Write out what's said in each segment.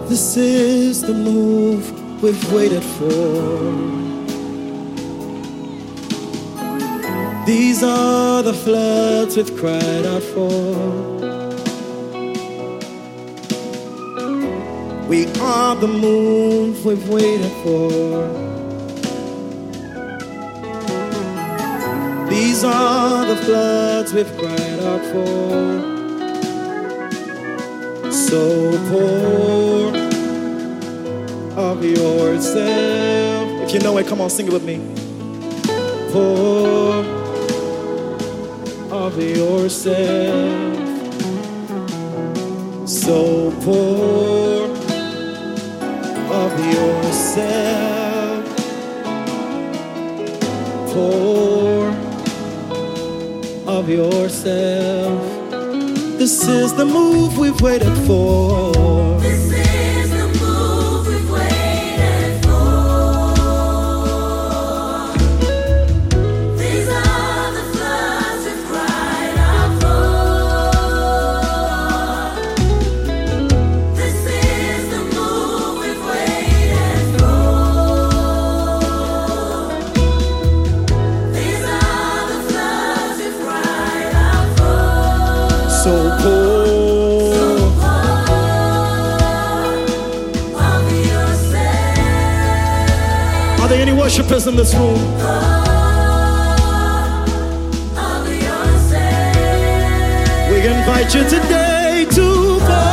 This is the move we've waited for. These are the floods we've cried out for. We are the move we've waited for. These are the floods we've cried out for. So pour of yourself. If you know it, come on, sing it with me. Pour of yourself. So pour of yourself. Pour of yourself. This is the move we've waited for. This is the move we've waited for. These are the floods we've cried out for. This is the move we've waited for. These are the floods we've cried out for. So pour of yourself. Are there any worshipers in this room? Of yourself. We invite you today to pour.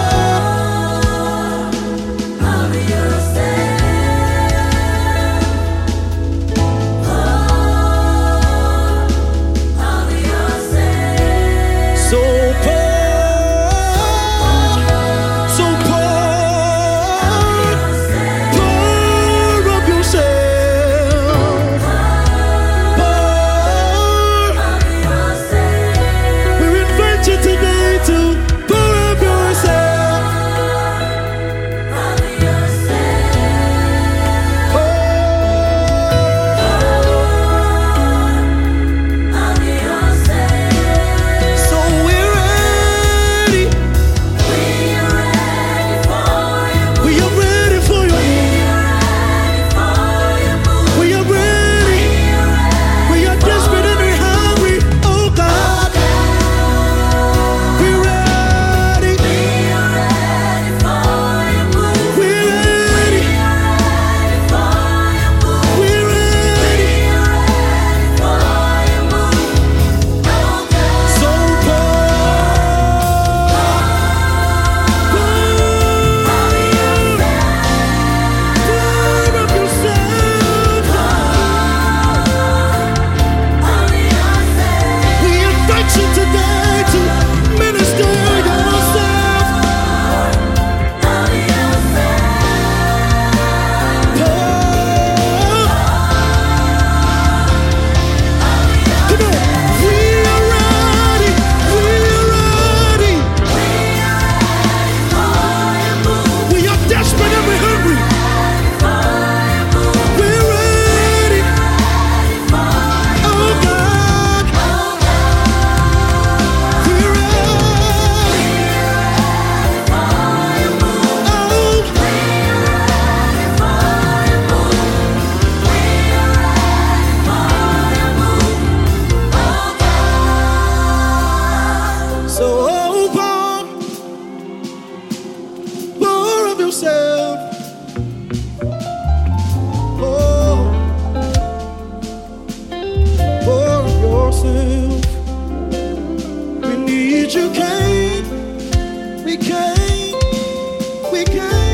Of yourself. Of yourself. So pour. So pour. Pour of yourself. Pour. We invite you today to pour of yourself. So we're ready. We are ready for your move. We are ready. We are desperate and we're hungry. Oh God. We're ready. We're ready. We're ready. So pour of yourself. We invite you today to minister yourself. Come on. We are ready. We are ready. We are desperate and we're hungry. We're ready. Oh God. We're ready. So pour of yourself. Pour of yourself. We need you, can't. We can't. We can't.